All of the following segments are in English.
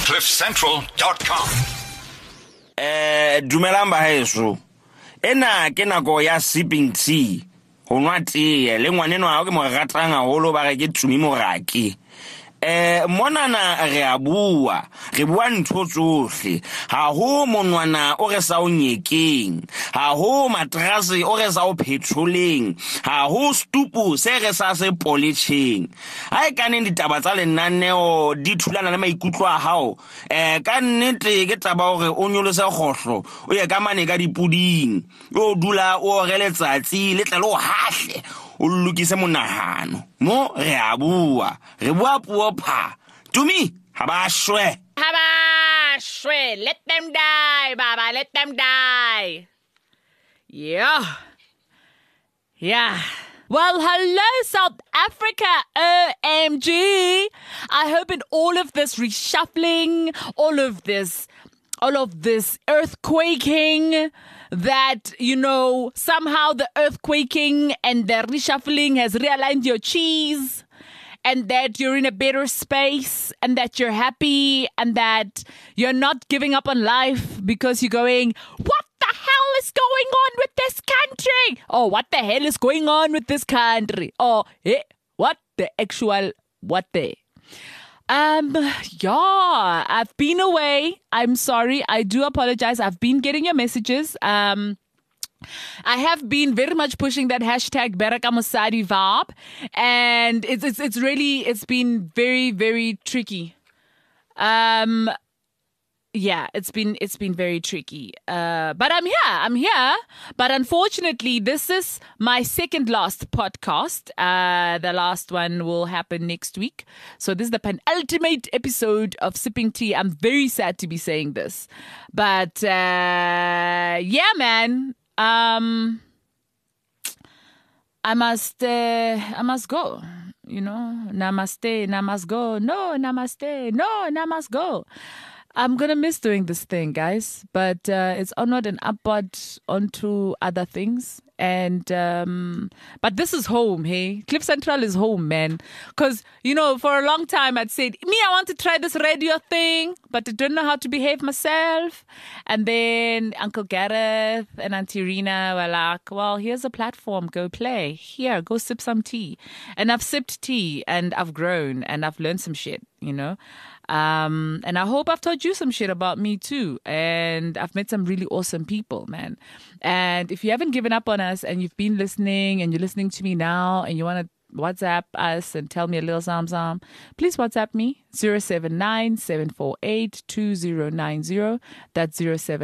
CliffCentral.com. Dumelang ba heso. Ena ke nako ya sipping tea. Ho nwa tea le ngwaneno ha ke mo ratang haholo ba re ke Tumi Morake. Monana re a bua ntho tsohle ha ho monwana o re sa o nyekeng ha ho matrase o re sa o petroleng ha ho stupu se re sa se polishing ha e kaneng ditaba tsa lenaneo di thulana le maikutlo a hao ka nnete ke taba hore o nyolose kgohlo o ye ka mane ka dipuding o dula o re letsatsi le tle le o hahle o lokise monahano mo re a bua puo pha Tumi habashwe let them die baba, let them die. Yeah. Well, hello South Africa, OMG. I hope in all of this reshuffling, all of this earthquaking, that, somehow the earthquaking and the reshuffling has realigned your cheese, and that you're in a better space, and that you're happy, and that you're not giving up on life because you're going, what the hell is going on with this country? Oh, what the hell is going on with this country? Oh, what the? I've been away. I'm sorry. I do apologize. I've been getting your messages. I have been very much pushing that hashtag Bereka Mosadi vibe, and it's been very, very tricky. It's been very tricky. But I'm here. But unfortunately, this is my second last podcast. The last one will happen next week. So this is the penultimate episode of Sipping Tea. I'm very sad to be saying this. But, man. I must go. Namaste, go. No, namaste. No, namaste, go. I'm going to miss doing this thing, guys, but it's onward and upward onto other things. And but this is home, hey? Cliff Central is home, man. Because, for a long time I'd said, I want to try this radio thing, but I don't know how to behave myself. And then Uncle Gareth and Auntie Rina were like, well, here's a platform. Go play. Here, go sip some tea. And I've sipped tea, and I've grown, and I've learned some shit, And I hope I've taught you some shit about me too. And I've met some really awesome people, man. And if you haven't given up on us and you've been listening and you're listening to me now and you want to WhatsApp us and tell me a little something, please WhatsApp me 079-748-2090. That's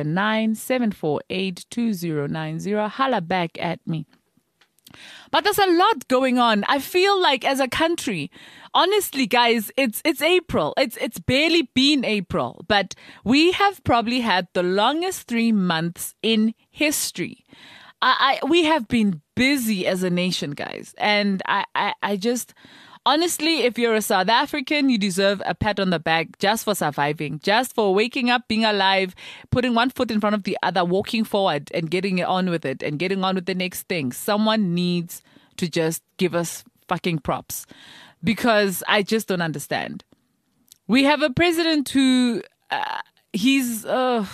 079-748-2090. Holla back at me. But there's a lot going on. I feel like as a country, honestly, guys, it's April. It's barely been April, but we have probably had the longest 3 months in history. We have been busy as a nation, guys. And I just, honestly, if you're a South African, you deserve a pat on the back just for surviving, just for waking up, being alive, putting one foot in front of the other, walking forward and getting on with it and getting on with the next thing. Someone needs to just give us fucking props, because I just don't understand. We have a president who, when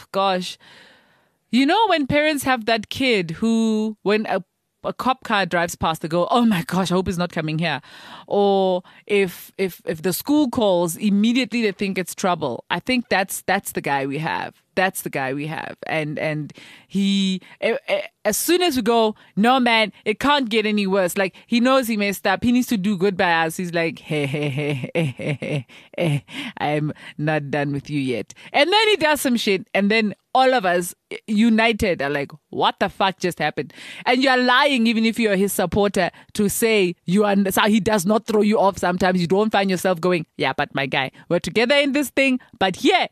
parents have that kid who, when a cop car drives past, they go, oh my gosh, I hope he's not coming here. Or if the school calls, immediately they think it's trouble. I think that's the guy we have. That's the guy we have. And he, as soon as we go, no man, it can't get any worse. Like, he knows he messed up. He needs to do good by us. He's like, hey, I'm not done with you yet. And then he does some shit. And then all of us united are like, what the fuck just happened? And you're lying, even if you're his supporter, to say so he does not throw you off. Sometimes you don't find yourself going, yeah, but my guy, we're together in this thing. But yeah,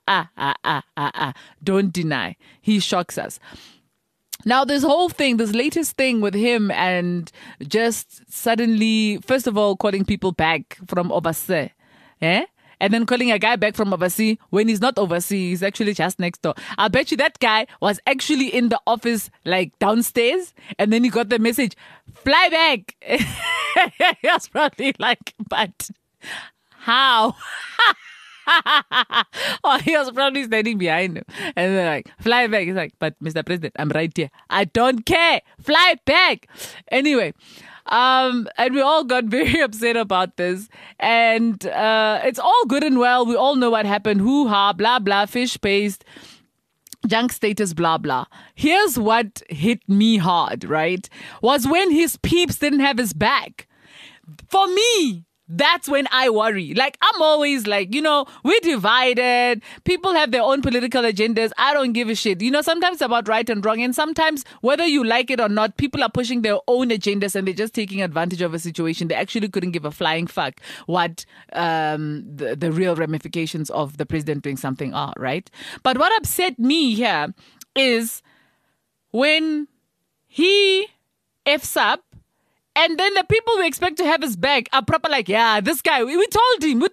don't deny. He shocks us. Now, this whole thing, this latest thing with him, and just suddenly, first of all, calling people back from overseas, and then calling a guy back from overseas when he's not overseas, he's actually just next door. I bet you that guy was actually in the office, like downstairs, and then he got the message, fly back. He was probably like, but how? Oh, he was probably standing behind him. And they're like, fly back. He's like, but Mr. President, I'm right here. I don't care. Fly back. Anyway, and we all got very upset about this. And it's all good and well. We all know what happened. Hoo-ha, blah, blah, fish paste. Junk status, blah, blah. Here's what hit me hard, right? Was when his peeps didn't have his back. For me, that's when I worry. Like, I'm always like, we're divided. People have their own political agendas. I don't give a shit. Sometimes it's about right and wrong. And sometimes, whether you like it or not, people are pushing their own agendas and they're just taking advantage of a situation. They actually couldn't give a flying fuck what the real ramifications of the president doing something are, right? But what upset me here is when he F's up, and then the people we expect to have his back are proper like, yeah, this guy, we told him.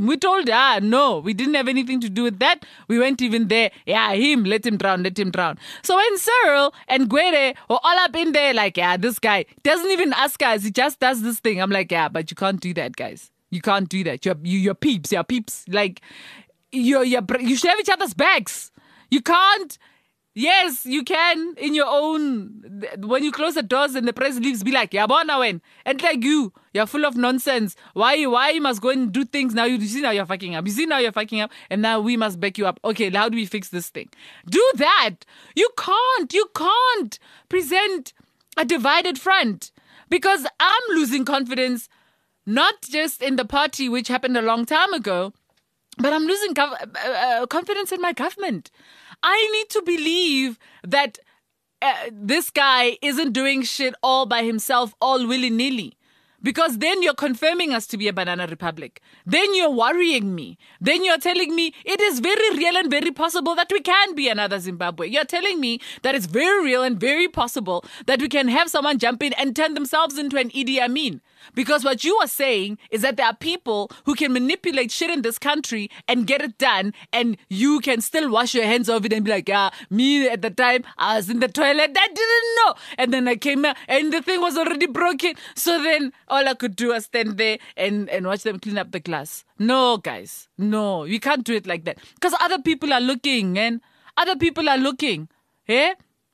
No, we didn't have anything to do with that. We weren't even there. Yeah, let him drown. So when Cyril and Gwede were all up in there like, yeah, this guy doesn't even ask us. He just does this thing. I'm like, yeah, but you can't do that, guys. You can't do that. Your peeps. Like, you should have each other's backs. You can't. Yes, you can in your own. When you close the doors and the press leaves, be like, Yabona when. And like you're full of nonsense. Why you must go and do things now? You see now you're fucking up. And now we must back you up. Okay, how do we fix this thing? Do that. You can't present a divided front. Because I'm losing confidence, not just in the party, which happened a long time ago, but I'm losing confidence in my government. I need to believe that this guy isn't doing shit all by himself, all willy-nilly. Because then you're confirming us to be a banana republic. Then you're worrying me. Then you're telling me it is very real and very possible that we can be another Zimbabwe. You're telling me that it's very real and very possible that we can have someone jump in and turn themselves into an Idi Amin. Because what you are saying is that there are people who can manipulate shit in this country and get it done, and you can still wash your hands of it and be like, yeah, me at the time, I was in the toilet, I didn't know. And then I came out and the thing was already broken. So then all I could do was stand there and watch them clean up the glass. No, guys, no, you can't do it like that. Because other people are looking, man. Other people are looking. Eh?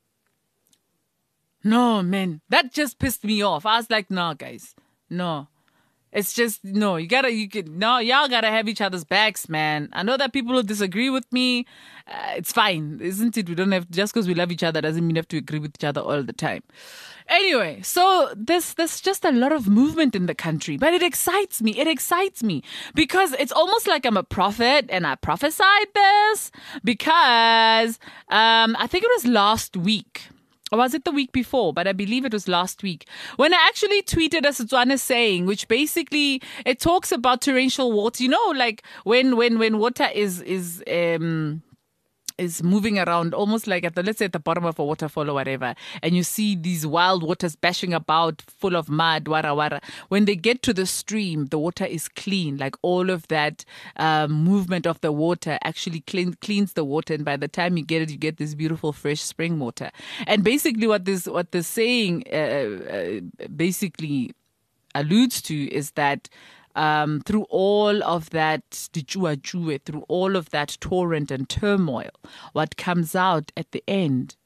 No, man, that just pissed me off. I was like, no, guys. No, it's just, no, y'all gotta have each other's backs, man. I know that people will disagree with me. It's fine, isn't it? We don't have, just because we love each other doesn't mean we have to agree with each other all the time. Anyway, so there's just a lot of movement in the country, but it excites me. It excites me because it's almost like I'm a prophet and I prophesied this because I think it was last week. Or was it the week before? But I believe it was last week when I actually tweeted a Setswana saying, which basically it talks about torrential water. Like when water is moving around almost like let's say at the bottom of a waterfall or whatever, and you see these wild waters bashing about full of mud, wara. When they get to the stream, the water is clean. Like all of that movement of the water actually cleans the water, and by the time you get it, you get this beautiful fresh spring water. And basically what this saying basically alludes to is that through all of that through all of that torrent and turmoil, what comes out at the end,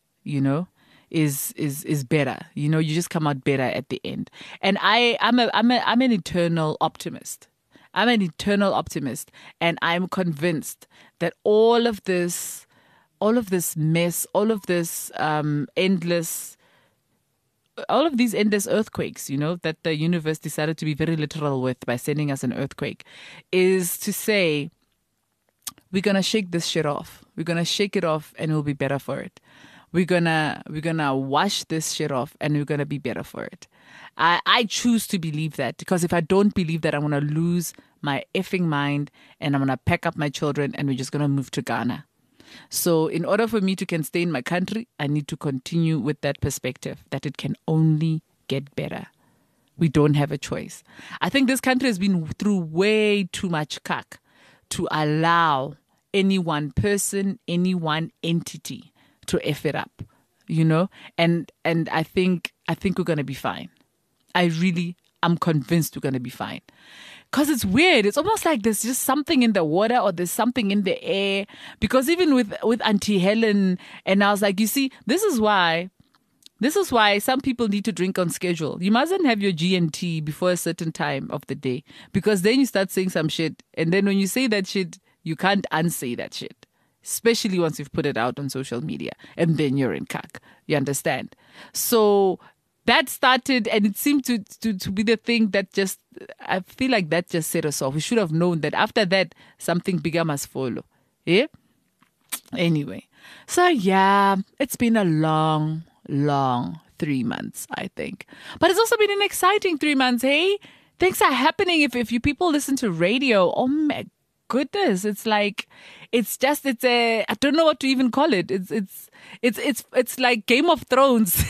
is better. You just come out better at the end. And I'm an eternal optimist. I'm an eternal optimist, and I'm convinced that all of this mess, all of these endless earthquakes, that the universe decided to be very literal with by sending us an earthquake, is to say, we're going to shake this shit off. We're going to shake it off and we'll be better for it. We're gonna wash this shit off and we're going to be better for it. I choose to believe that, because if I don't believe that, I'm going to lose my effing mind and I'm going to pack up my children and we're just going to move to Ghana. So in order for me to stay in my country, I need to continue with that perspective that it can only get better. We don't have a choice. I think this country has been through way too much cack to allow any one person, any one entity to F it up, and I think we're going to be fine. I'm convinced we're going to be fine. because it's weird. It's almost like there's just something in the water or there's something in the air. Because even with Auntie Helen, and I was like, you see, this is why some people need to drink on schedule. You mustn't have your G&T before a certain time of the day, because then you start saying some shit. And then when you say that shit, you can't unsay that shit, especially once you've put it out on social media, and then you're in cack. You understand? So that started, and it seemed to be the thing that just, I feel like that just set us off. We should have known that after that, something bigger must follow. Yeah? Anyway. So yeah, it's been a long 3 months, I think. But it's also been an exciting 3 months, hey? Things are happening. If you people listen to radio, oh my goodness, it's like, I don't know what to even call it. It's like Game of Thrones.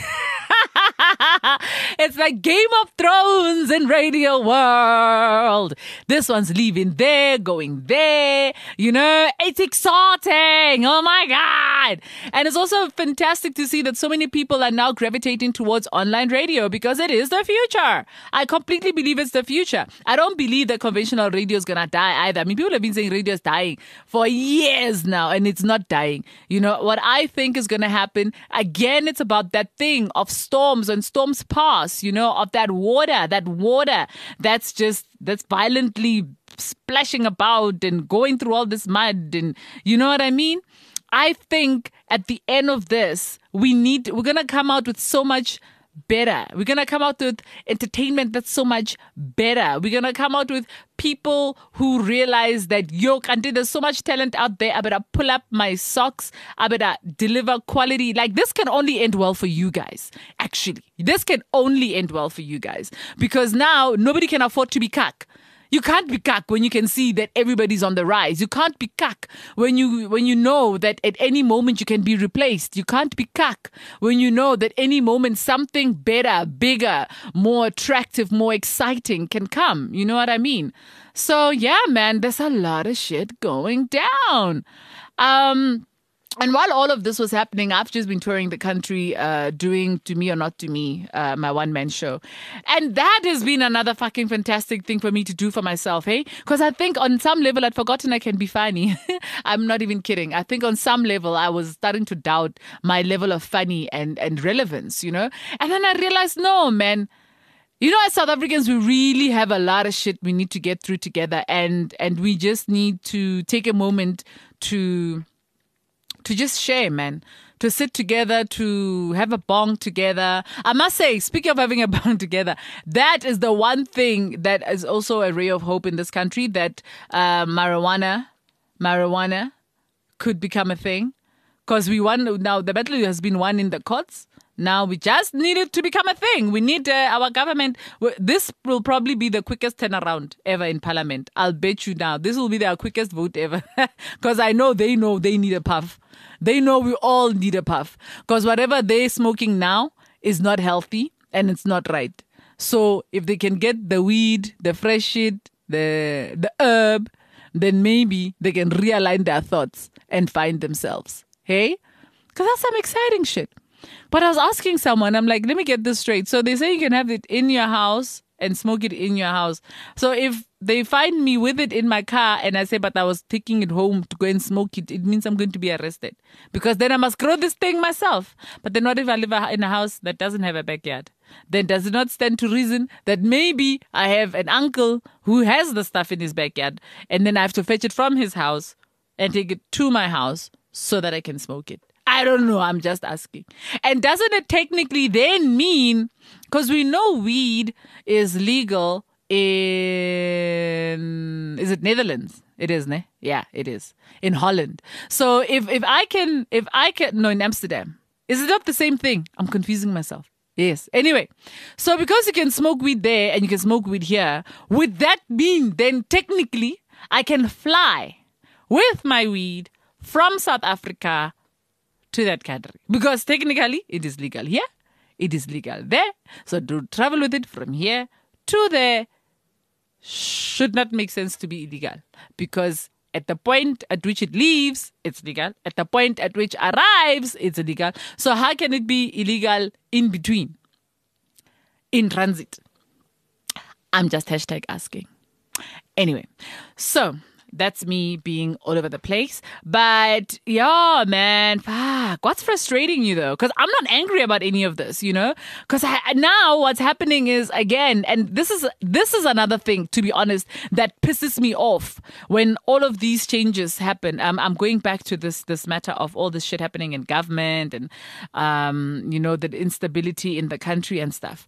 It's like Game of Thrones in radio world. This one's leaving there, going there. It's exciting. Oh my God. And it's also fantastic to see that so many people are now gravitating towards online radio, because it is the future. I completely believe it's the future. I don't believe that conventional radio is going to die either. I mean, people have been saying radio is dying for years now, and it's not dying. What I think is going to happen, again, it's about that thing of storms and storms pass, of that water that's violently splashing about and going through all this mud, and you know what I mean? I think at the end of this, we're going to come out with so much better. We're going to come out with entertainment that's so much better. We're going to come out with people who realize that, there's so much talent out there. I better pull up my socks. I better deliver quality. Like, this can only end well for you guys. Actually, this can only end well for you guys, because now nobody can afford to be cuck. You can't be cuck when you can see that everybody's on the rise. You can't be cuck when you know that at any moment you can be replaced. You can't be cuck when you know that any moment something better, bigger, more attractive, more exciting can come. You know what I mean? So yeah, man, there's a lot of shit going down. And while all of this was happening, I've just been touring the country, doing To Me or Not To Me, my one-man show. And that has been another fucking fantastic thing for me to do for myself, hey? Because I think on some level I'd forgotten I can be funny. I'm not even kidding. I think on some level I was starting to doubt my level of funny and relevance, And then I realized, no, man. As South Africans, we really have a lot of shit we need to get through together. And we just need to take a moment to just share, man, to sit together, to have a bong together. I must say, speaking of having a bong together, that is the one thing that is also a ray of hope in this country, that marijuana could become a thing. Because we won, now the battle has been won in the courts. Now we just need it to become a thing. We need our government. This will probably be the quickest turnaround ever in Parliament. I'll bet you now. This will be their quickest vote ever. Because I know they need a puff. They know we all need a puff. Because whatever they're smoking now is not healthy and it's not right. So if they can get the weed, the fresh shit, the herb, then maybe they can realign their thoughts and find themselves. Hey? Because that's some exciting shit. But I was asking someone, I'm like, let me get this straight. So they say you can have it in your house and smoke it in your house. So if they find me with it in my car and I say, but I was taking it home to go and smoke it, it means I'm going to be arrested. Because then I must grow this thing myself. But then what if I live in a house that doesn't have a backyard? Then does it not stand to reason that maybe I have an uncle who has the stuff in his backyard, and then I have to fetch it from his house and take it to my house so that I can smoke it? I don't know. I'm just asking. And doesn't it technically then mean, because we know weed is legal in, is it Netherlands? It is, ne? Yeah, it is. In Holland. So if I can, no, in Amsterdam. Is it not the same thing? I'm confusing myself. Yes. Anyway, so because you can smoke weed there and you can smoke weed here, would that mean then technically I can fly with my weed from South Africa to that country? Because technically it is legal here, it is legal there. So to travel with it from here to there should not make sense to be illegal. Because at the point at which it leaves, it's legal. At the point at which arrives, it's illegal. So how can it be illegal in between? In transit. I'm just hashtag asking. Anyway, so that's me being all over the place. But yeah, man, fuck. What's frustrating you though? Because I'm not angry about any of this, you know? Because now what's happening is, again, and this is another thing, to be honest, that pisses me off when all of these changes happen. I'm going back to this matter of all this shit happening in government and the instability in the country and stuff.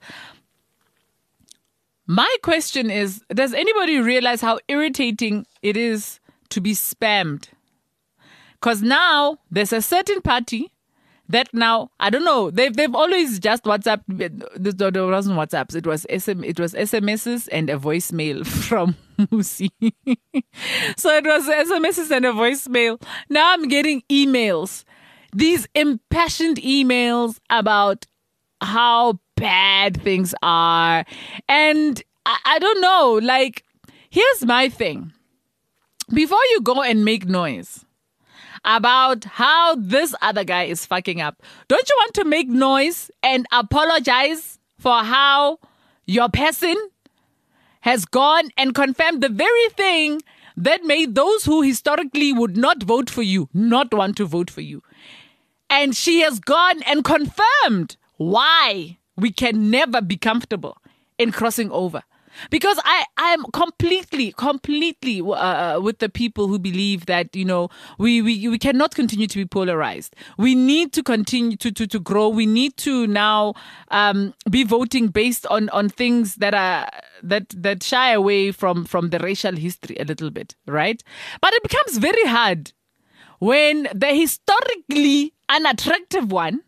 My question is, does anybody realize how irritating it is to be spammed? Because now there's a certain party that now, I don't know, they've always just WhatsApp. There wasn't WhatsApps. It was SMSs and a voicemail from Musi. So it was SMSs and a voicemail. Now I'm getting emails. These impassioned emails about how bad things are. And I don't know, like, here's my thing. Before you go and make noise about how this other guy is fucking up, don't you want to make noise and apologize for how your person has gone and confirmed the very thing that made those who historically would not vote for you not want to vote for you? And she has gone and confirmed why we can never be comfortable in crossing over. Because I'm completely with the people who believe that, you know, we cannot continue to be polarized. We need to continue to grow. We need to now be voting based on things that shy away from the racial history a little bit, right? But it becomes very hard when the historically unattractive one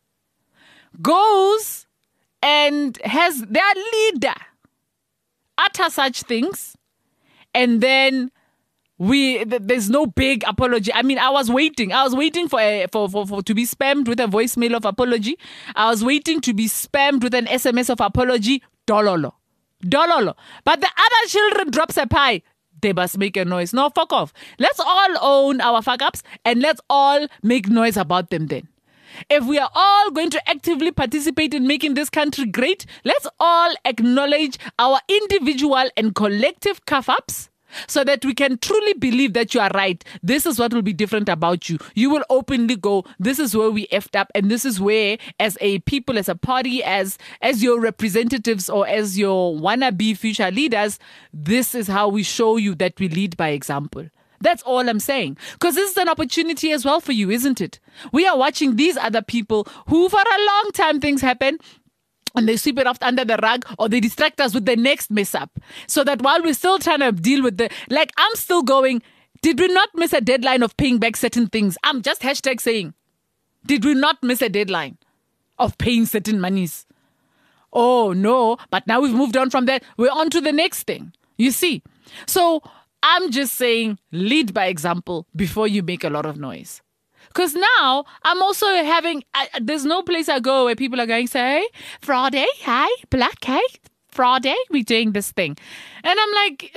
goes and has their leader utter such things, and then there's no big apology. I mean, I was waiting for to be spammed with a voicemail of apology. I was waiting to be spammed with an SMS of apology. Dololo. But the other children drops a pie. They must make a noise. No, fuck off. Let's all own our fuck ups and let's all make noise about them then. If we are all going to actively participate in making this country great, let's all acknowledge our individual and collective cuff-ups so that we can truly believe that you are right. This is what will be different about you. You will openly go, this is where we effed up, and this is where, as a people, as a party, as your representatives or as your wannabe future leaders, this is how we show you that we lead by example. That's all I'm saying. Because this is an opportunity as well for you, isn't it? We are watching these other people who for a long time things happen and they sweep it off under the rug or they distract us with the next mess up. So that while we're still trying to deal with I'm still going, did we not miss a deadline of paying back certain things? I'm just hashtag saying, did we not miss a deadline of paying certain monies? Oh no, but now we've moved on from that. We're on to the next thing. You see? So I'm just saying, lead by example before you make a lot of noise. Because now I'm also there's no place I go where people are going, say, hey, Friday, hey, black, hey, Friday, we're doing this thing. And I'm like,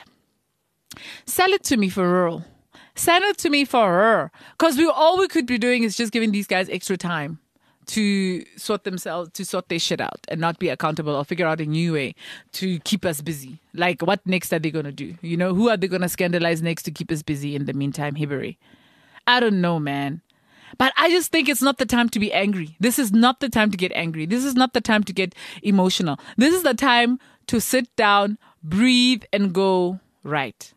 sell it to me for real. Send it to me for her. Because all we could be doing is just giving these guys extra time to sort their shit out and not be accountable or figure out a new way to keep us busy. Like, what next are they going to do? You know, who are they going to scandalize next to keep us busy in the meantime, Hibbary? I don't know, man. But I just think it's not the time to be angry. This is not the time to get angry. This is not the time to get emotional. This is the time to sit down, breathe, and go, right.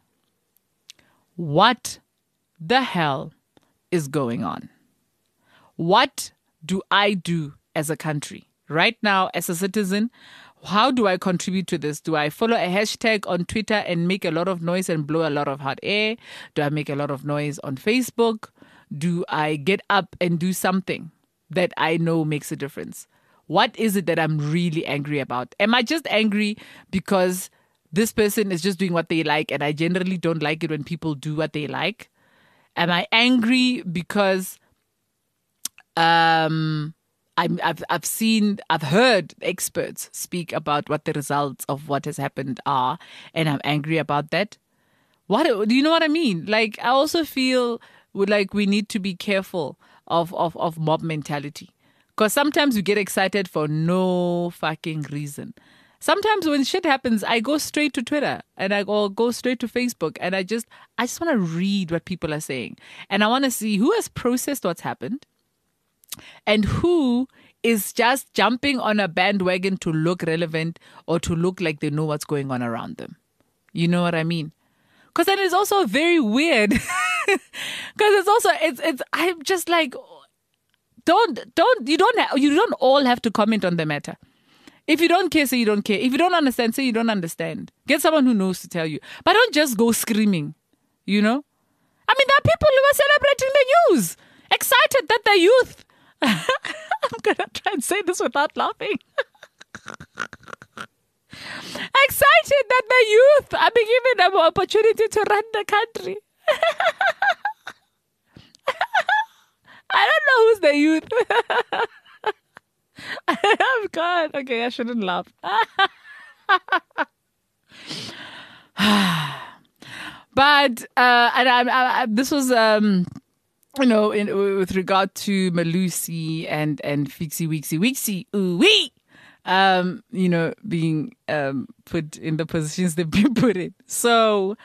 What the hell is going on? What do I do as a country right now as a citizen? How do I contribute to this? Do I follow a hashtag on Twitter and make a lot of noise and blow a lot of hot air? Do I make a lot of noise on Facebook? Do I get up and do something that I know makes a difference? What is it that I'm really angry about? Am I just angry because this person is just doing what they like and I generally don't like it when people do what they like? Am I angry because I've heard experts speak about what the results of what has happened are, and I'm angry about that? Do you know what I mean? Like, I also feel like we need to be careful of mob mentality, because sometimes we get excited for no fucking reason. sometimes when shit happens, I go straight to Twitter and I go straight to Facebook, and I just want to read what people are saying, and I want to see who has processed what's happened and who is just jumping on a bandwagon to look relevant or to look like they know what's going on around them. You know what I mean? Because then it's also very weird. Because it's I'm just like, you don't all have to comment on the matter. If you don't care, say you don't care. If you don't understand, say you don't understand. Get someone who knows to tell you. But don't just go screaming, you know? I mean, there are people who are celebrating the news, excited that the youth... I'm going to try and say this without laughing. Excited that the youth are being given an opportunity to run the country. I don't know who's the youth. Oh God. Okay, I shouldn't laugh. But this was with regard to Malusi and Fixie Weeksy, ooh-wee, being put in the positions they've been put in. So,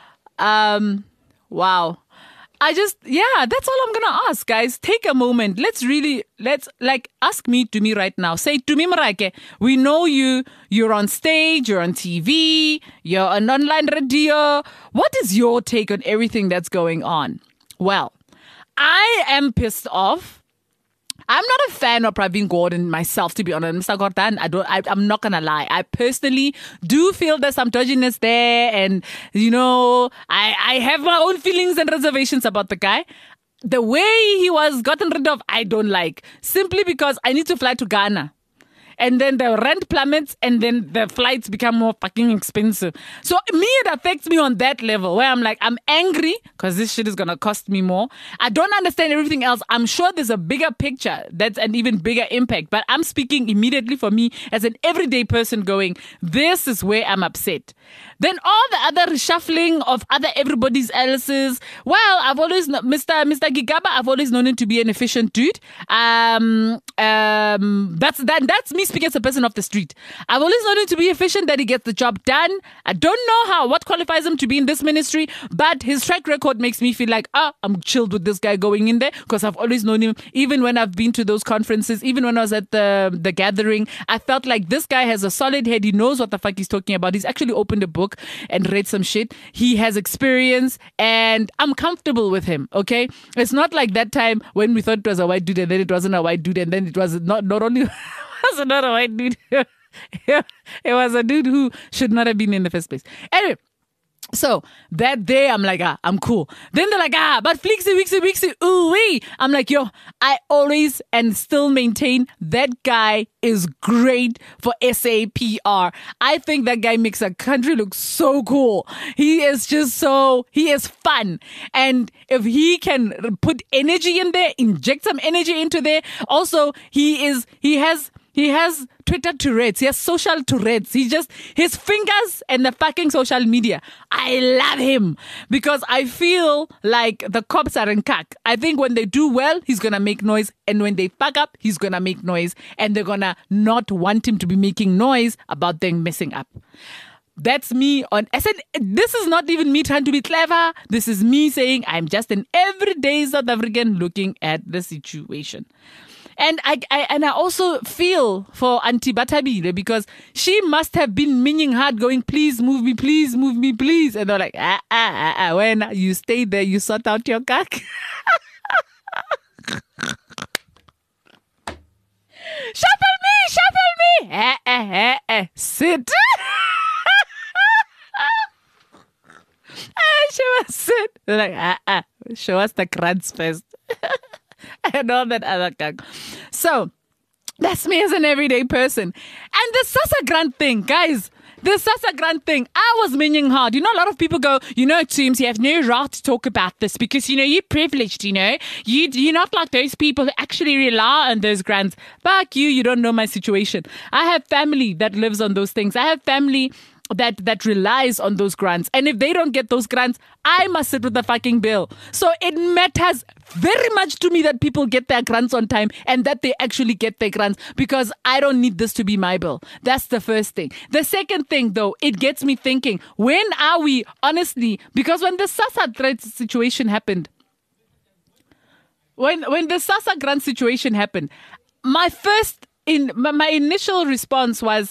wow. That's all I'm going to ask, guys. Take a moment. Let's ask me to me right now. Say to me, Marake, we know you're on stage, you're on TV, you're on online radio. What is your take on everything that's going on? Well, I am pissed off. I'm not a fan of Pravin Gordhan myself, to be honest. Mr. Gordhan, I'm not going to lie. I personally do feel there's some dodginess there. And, I have my own feelings and reservations about the guy. The way he was gotten rid of, I don't like. Simply because I need to fly to Ghana. And then the rent plummets, and then the flights become more fucking expensive. So it affects me on that level where I'm like, I'm angry because this shit is going to cost me more. I don't understand everything else. I'm sure there's a bigger picture that's an even bigger impact. But I'm speaking immediately for me as an everyday person going, this is where I'm upset. Then all the other reshuffling of everybody's else's. Well, I've always, Mr. Gigaba, I've always known him to be an efficient dude. That's me speaking as a person off the street. I've always known him to be efficient, that he gets the job done. I don't know what qualifies him to be in this ministry, but his track record makes me feel like, I'm chilled with this guy going in there, because I've always known him. Even when I've been to those conferences, even when I was at the gathering, I felt like this guy has a solid head. He knows what the fuck he's talking about. He's actually opened a book and read some shit. He has experience, and I'm comfortable with him, okay? It's not like that time when we thought it was a white dude and then it wasn't a white dude, and then it was not only was not a white dude, it was a dude who should not have been in the first place. Anyway, so that day I'm like, I'm cool. Then they're like, but Flixie, ooh-wee. I'm like, yo, I always and still maintain that guy is great for SAPR. I think that guy makes our country look so cool. He is fun. And if he can put energy in there, inject some energy into there. Also, he has Twitter Tourette's. He has social Tourette's. His fingers and the fucking social media. I love him because I feel like the cops are in cack. I think when they do well, he's going to make noise. And when they fuck up, he's going to make noise. And they're going to not want him to be making noise about them messing up. That's me I said, this is not even me trying to be clever. This is me saying I'm just an everyday South African looking at the situation. And I also feel for Auntie Batabile, because she must have been meaning hard, going, please move me, please move me, please. And they're like, when you stay there, you sort out your cack. Shuffle me. Sit. She was sit. They're like, show us the crunch first. And all that other gang. So that's me as an everyday person. And the Sasa Grant thing, guys. The Sasa Grant thing, I was meaning hard. A lot of people go, Toombs, you have no right to talk about this because, you're privileged, You're not like those people who actually rely on those grants. Fuck you don't know my situation. I have family that lives on those things. I have family that relies on those grants. And if they don't get those grants, I must sit with the fucking bill. So it matters very much to me that people get their grants on time and that they actually get their grants, because I don't need this to be my bill. That's the first thing. The second thing, though, it gets me thinking, when are we, honestly, because when the SASSA threat situation happened, when the SASSA grant situation happened, my initial response was,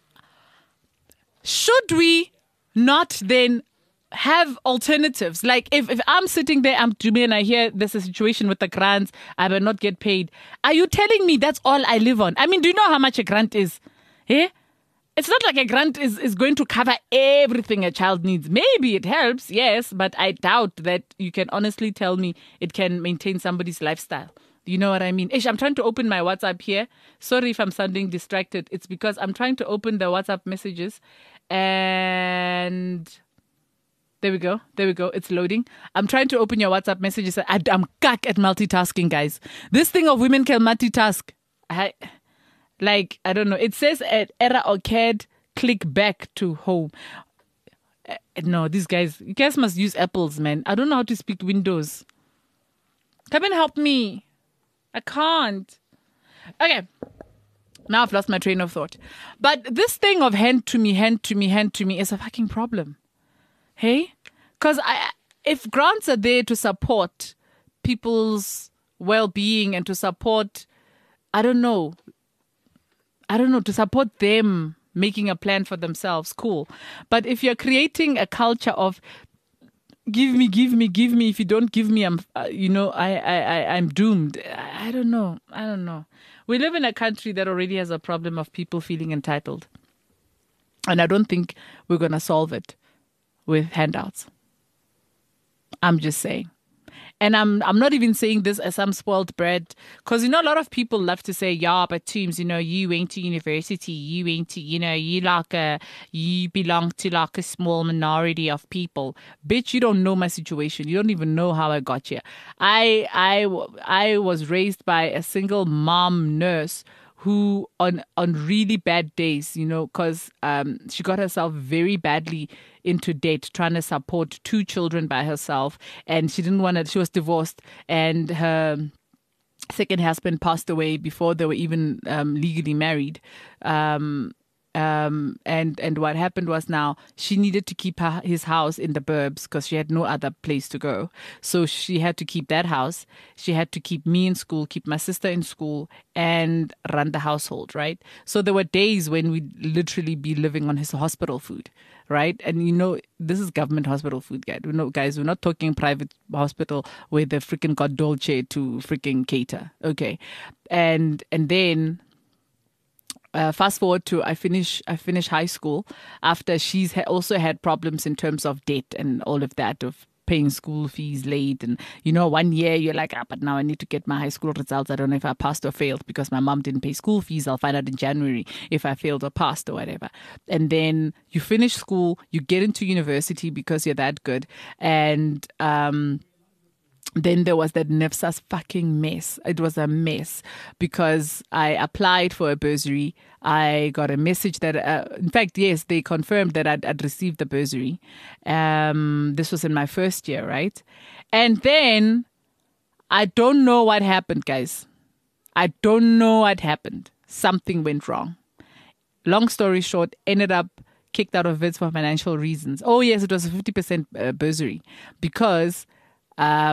should we not then have alternatives? Like if I'm sitting there, I'm Dumi, and I hear there's a situation with the grants, I will not get paid. Are you telling me that's all I live on? I mean, do you know how much a grant is? Eh? It's not like a grant is going to cover everything a child needs. Maybe it helps, yes, but I doubt that you can honestly tell me it can maintain somebody's lifestyle. You know what I mean? Ish, I'm trying to open my WhatsApp here. Sorry if I'm sounding distracted. It's because I'm trying to open the WhatsApp messages. And there we go. It's loading. I'm trying to open your WhatsApp messages. I'm cack at multitasking, guys. This thing of women can multitask. I don't know. It says at error occurred, click back to home. No, you guys must use Apples, man. I don't know how to speak Windows. Come and help me. I can't. Okay. Now I've lost my train of thought. But this thing of hand to me is a fucking problem. Hey? Because if grants are there to support people's well-being and to support, to support them making a plan for themselves, cool. But if you're creating a culture of give me, if you don't give me, I'm doomed. I don't know. We live in a country that already has a problem of people feeling entitled. And I don't think we're going to solve it with handouts. I'm just saying. And I'm not even saying this as some spoiled brat, because, a lot of people love to say, yeah, but Toombs, you went to university, you went to, you belong to like a small minority of people. Bitch, you don't know my situation. You don't even know how I got here. I was raised by a single mom nurse who on really bad days, because she got herself very badly into debt, trying to support 2 children by herself. And she was divorced, and her second husband passed away before they were even legally married. And what happened was, now she needed to keep his house in the burbs because she had no other place to go. So she had to keep that house. She had to keep me in school, keep my sister in school, and run the household, right? So there were days when we'd literally be living on his hospital food, right? And this is government hospital food, guys. We're not talking private hospital where they freaking got Dolce to freaking cater, okay? And then fast forward to I finish high school after she's also had problems in terms of debt and all of that, of paying school fees late. And 1 year you're like, but now I need to get my high school results. I don't know if I passed or failed because my mom didn't pay school fees. I'll find out in January if I failed or passed or whatever. And then you finish school, you get into university because you're that good. And then there was that NEFSAS fucking mess. It was a mess because I applied for a bursary. I got a message that, in fact, yes, they confirmed that I'd received the bursary. This was in my first year, right? And then I don't know what happened, guys. I don't know what happened. Something went wrong. Long story short, ended up kicked out of WITS for financial reasons. Oh, yes, it was a 50% bursary because their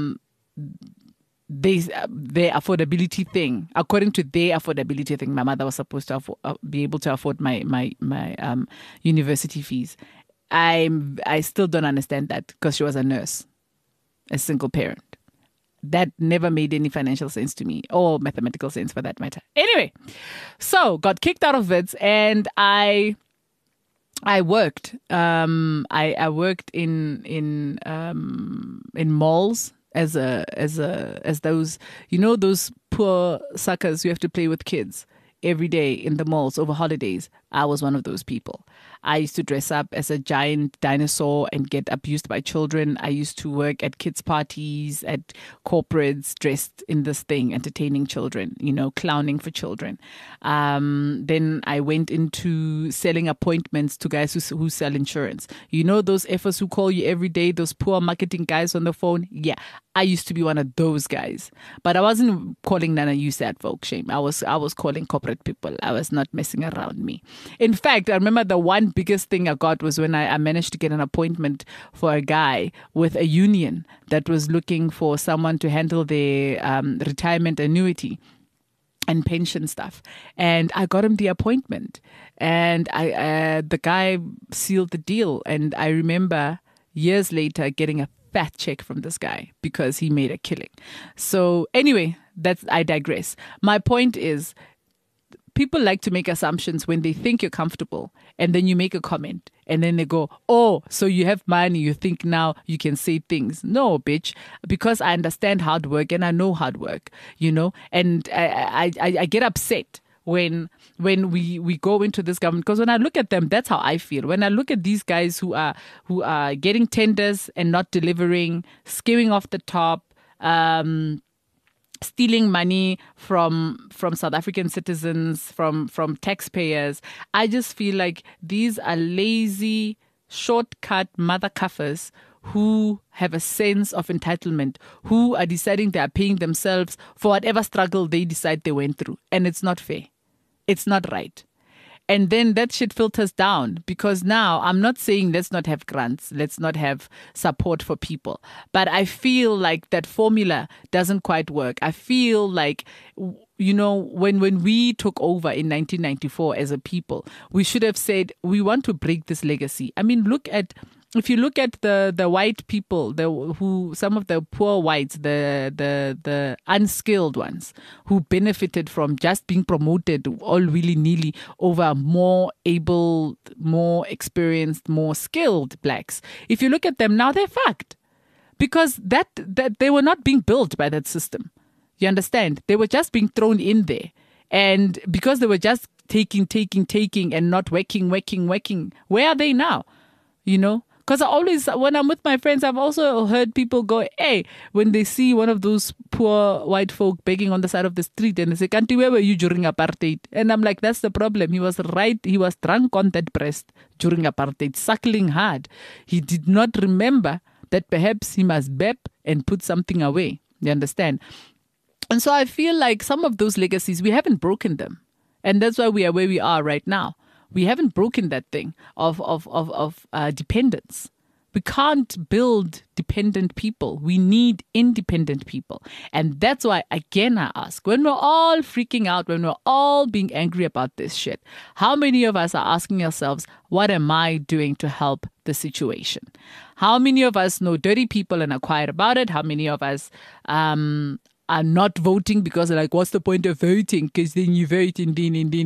affordability thing. According to their affordability thing, my mother was supposed to be able to afford my university fees. I still don't understand that because she was a nurse, a single parent. That never made any financial sense to me, or mathematical sense for that matter. Anyway, so got kicked out of WITS, and I worked. I worked in malls as those those poor suckers who have to play with kids every day in the malls over holidays. I was one of those people. I used to dress up as a giant dinosaur and get abused by children. I used to work at kids' parties, at corporates, dressed in this thing, entertaining children, clowning for children. Then I went into selling appointments to guys who sell insurance. Those effers who call you every day, those poor marketing guys on the phone? Yeah, I used to be one of those guys. But I wasn't calling Nana you sad folk shame. I was calling corporate people. I was not messing around me. In fact, I remember the one biggest thing I got was when I managed to get an appointment for a guy with a union that was looking for someone to handle their retirement annuity and pension stuff. And I got him the appointment. And the guy sealed the deal. And I remember years later getting a fat check from this guy because he made a killing. So anyway, I digress. My point is, people like to make assumptions when they think you're comfortable, and then you make a comment and then they go, oh, so you have money, you think now you can say things. No, bitch, because I understand hard work and I know hard work, and I get upset when we go into this government, because when I look at them, that's how I feel. When I look at these guys who are getting tenders and not delivering, skimming off the top, stealing money from South African citizens, from taxpayers. I just feel like these are lazy, shortcut mother cuffers who have a sense of entitlement, who are deciding they are paying themselves for whatever struggle they decide they went through. And it's not fair. It's not right. And then that shit filters down, because now I'm not saying let's not have grants, let's not have support for people. But I feel like that formula doesn't quite work. I feel like, when we took over in 1994 as a people, we should have said, we want to break this legacy. I mean, if you look at the white people, some of the poor whites, the unskilled ones who benefited from just being promoted all willy-nilly over more able, more experienced, more skilled blacks. If you look at them now, they're fucked, because that they were not being built by that system. You understand? They were just being thrown in there, and because they were just taking and not working, where are they now? Because when I'm with my friends, I've also heard people go, hey, when they see one of those poor white folk begging on the side of the street, and they say, Kanti, where were you during apartheid? And I'm like, that's the problem. He was right. He was drunk on that breast during apartheid, suckling hard. He did not remember that perhaps he must bep and put something away. You understand? And so I feel like some of those legacies, we haven't broken them. And that's why we are where we are right now. We haven't broken that thing of dependence. We can't build dependent people. We need independent people. And that's why, again, I ask, when we're all freaking out, when we're all being angry about this shit, how many of us are asking ourselves, what am I doing to help the situation? How many of us know dirty people and are quiet about it? How many of us are not voting because they're like, what's the point of voting? Because then you vote in.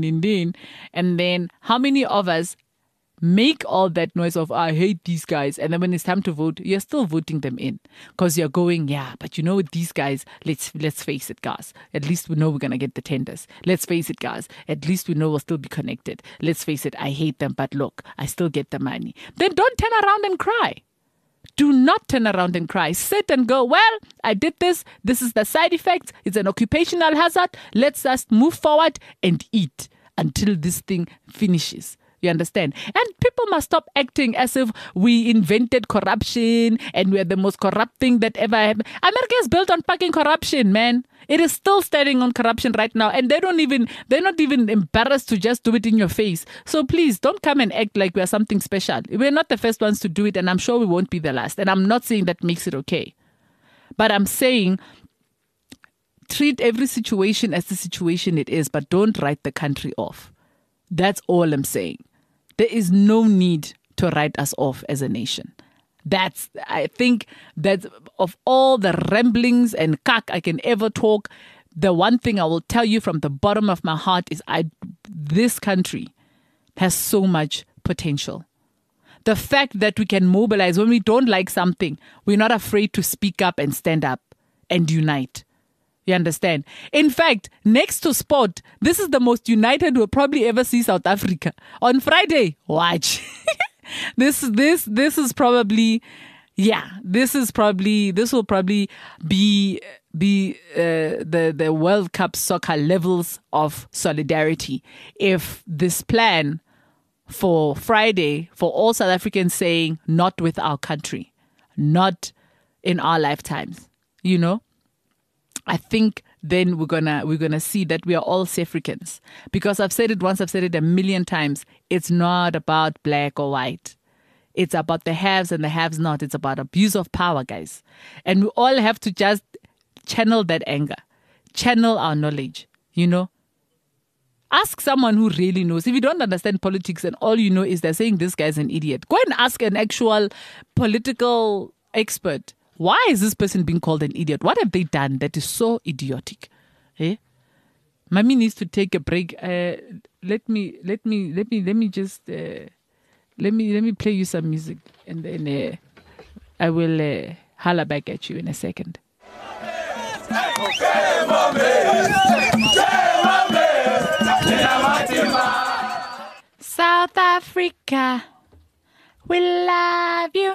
And then how many of us make all that noise of, I hate these guys, and then when it's time to vote, you're still voting them in because you're going, yeah, but these guys, let's face it, guys, at least we know we're going to get the tenders. Let's face it, guys, at least we know we'll still be connected. Let's face it, I hate them, but look, I still get the money. Then don't turn around and cry. Do not turn around and cry. Sit and go, well, I did this. This is the side effects. It's an occupational hazard. Let's just move forward and eat until this thing finishes. You understand? And people must stop acting as if we invented corruption and we're the most corrupt thing that ever happened. America is built on fucking corruption, man. It is still standing on corruption right now. And they're not even embarrassed to just do it in your face. So please don't come and act like we're something special. We're not the first ones to do it, and I'm sure we won't be the last. And I'm not saying that makes it okay. But I'm saying treat every situation as the situation it is, but don't write the country off. That's all I'm saying. There is no need to write us off as a nation. I think that of all the ramblings and cack I can ever talk, the one thing I will tell you from the bottom of my heart is this country has so much potential. The fact that we can mobilize when we don't like something, we're not afraid to speak up and stand up and unite. You You understand? In fact, next to sport, this is the most united we'll probably ever see South Africa. On Friday, watch. This is probably, this will probably be the World Cup soccer levels of solidarity if this plan for Friday for all South Africans saying not with our country, not in our lifetimes, you know. I think then we're gonna see that we are all South Africans, because I've said it once, I've said it a million times. It's not about black or white. It's about the haves and the haves not. It's about abuse of power, guys. And we all have to just channel that anger, channel our knowledge, you know. Ask someone who really knows. If you don't understand politics and all you know is they're saying this guy's an idiot, go and ask an actual political expert. Why is this person being called an idiot? What have they done that is so idiotic? Eh? Mami needs to take a break. Let me play you some music, and then I will holler back at you in a second. South Africa, we love you.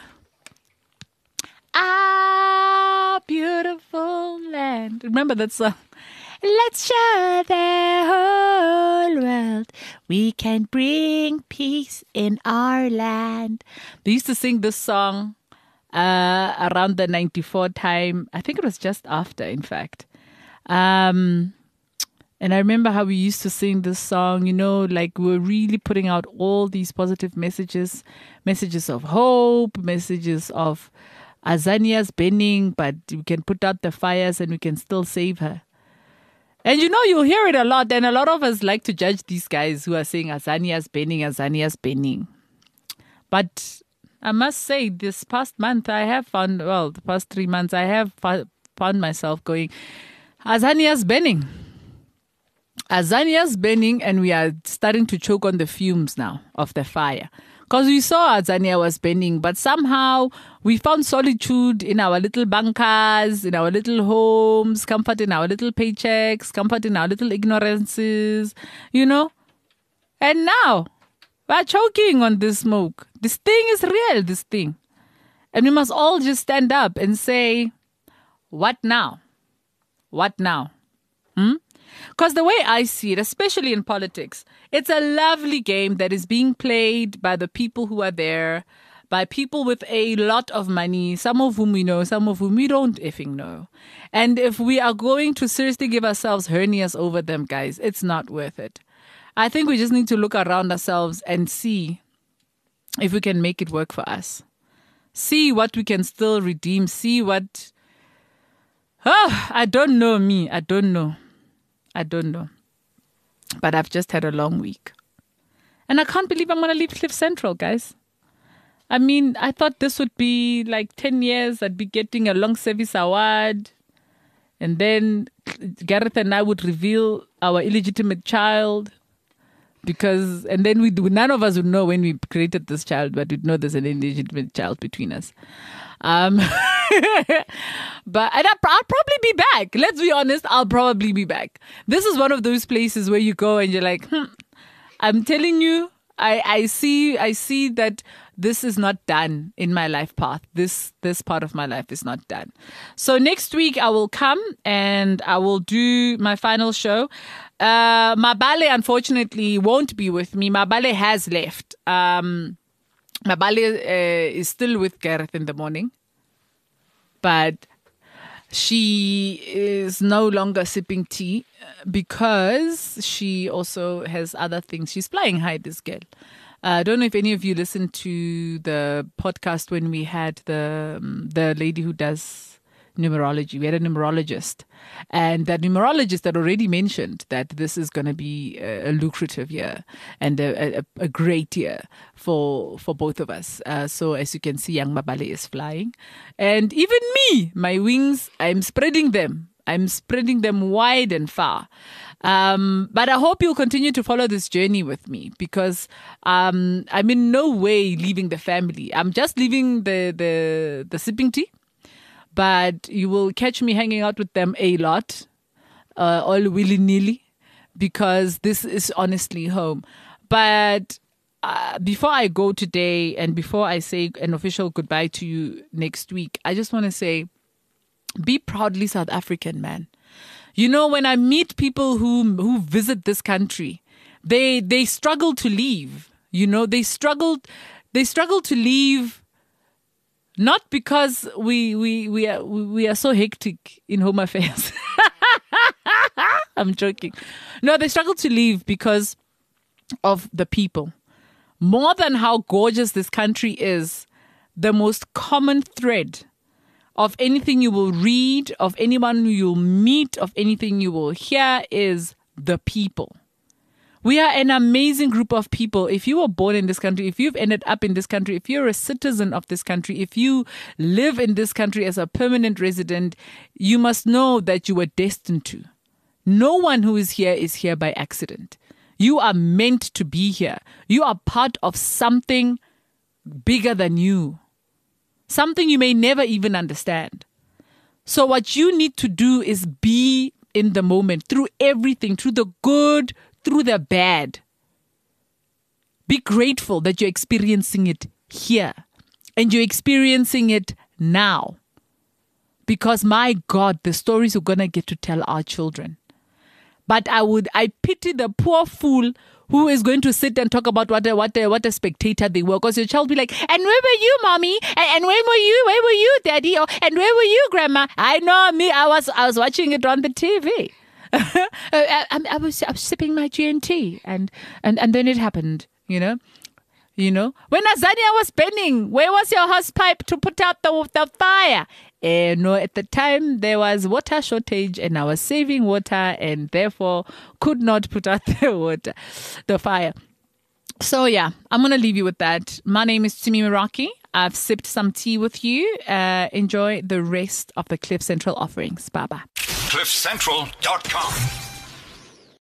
Our beautiful land. Remember that song? Let's show the whole world we can bring peace in our land. They used to sing this song around the 94 time. I think it was just after, in fact. And I remember how we used to sing this song, you know, like we're really putting out all these positive messages of hope, messages of Azania's burning, but we can put out the fires and we can still save her. And you know, you'll hear it a lot, and a lot of us like to judge these guys who are saying Azania's burning. But I must say, this past month I have found, the past 3 months I have found myself going, Azania's burning. Azania's burning, and we are starting to choke on the fumes now of the fire. Because we saw Azania was burning, but somehow we found solitude in our little bunkers, in our little homes, comfort in our little paychecks, comfort in our little ignorances, you know. And now we're choking on this smoke. This thing is real, this thing. And we must all just stand up and say, what now? What now? Because the way I see it, especially in politics, it's a lovely game that is being played by the people who are there, by people with a lot of money, some of whom we know, some of whom we don't effing know. And if we are going to seriously give ourselves hernias over them, guys, it's not worth it. I think we just need to look around ourselves and see if we can make it work for us. See what we can still redeem. See what... I don't know me. I don't know. But I've just had a long week. And I can't believe I'm going to leave Cliff Central, guys. I mean, I thought this would be like 10 years. I'd be getting a long service award. And then Gareth and I would reveal our illegitimate child. And then none of us would know when we created this child, but we'd know there's an illegitimate child between us. But I'll probably be back. Let's be honest, I'll probably be back. This is one of those places where you go and you're like, I'm telling you, I see that this is not done in my life path. This part of my life is not done. So next week I will come and I will do my final show. Mabale unfortunately won't be with me. Mabale has left. Mabale is still with Gareth in the morning, but she is no longer sipping tea because she also has other things. She's flying high, this girl. I don't know if any of you listened to the podcast when we had the lady who does numerology. We had a numerologist, and that numerologist had already mentioned that this is going to be a lucrative year and a great year for both of us. So as you can see, young Mabale is flying, and even me, my wings, I'm spreading them wide and far. But I hope you'll continue to follow this journey with me, because I'm in no way leaving the family. I'm just leaving the sipping tea. But you will catch me hanging out with them a lot. all willy-nilly, because this is honestly home. But before I go today and before I say an official goodbye to you next week, I just want to say, be proudly South African, man. You know, when I meet people who visit this country, they struggle to leave. You know, they struggle to leave, not because we are so hectic in Home Affairs. I'm joking. No, they struggle to leave because of the people. More than how gorgeous this country is, the most common thread of anything you will read, of anyone you'll meet, of anything you will hear is the people. We are an amazing group of people. If you were born in this country, if you've ended up in this country, if you're a citizen of this country, if you live in this country as a permanent resident, you must know that you were destined to. No one who is here by accident. You are meant to be here. You are part of something bigger than you. Something you may never even understand. So what you need to do is be in the moment through everything, through the good, through the bad. Be grateful that you're experiencing it here and you're experiencing it now. Because my God, the stories we're going to get to tell our children. But I pity the poor fool who is going to sit and talk about what a spectator they were. Because your child will be like, and where were you, mommy? And where were you, daddy? Oh, and where were you, grandma? I know me. I was watching it on the TV. I was sipping my G&T and then it happened, you know. When Azania was burning, where was your hose pipe to put out the fire? No, at the time there was water shortage and I was saving water and therefore could not put out the fire. So yeah, I'm going to leave you with that. My name is Tumi Meraki. I've sipped some tea with you. Enjoy the rest of the Cliff Central offerings. Bye-bye. CliffCentral.com